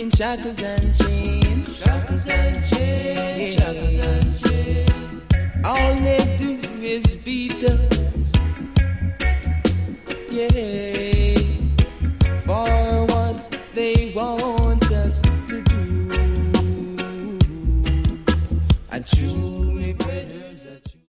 in shackles and chains. Shackles and chains, shackles and chains. All they do is beat us. Yeah.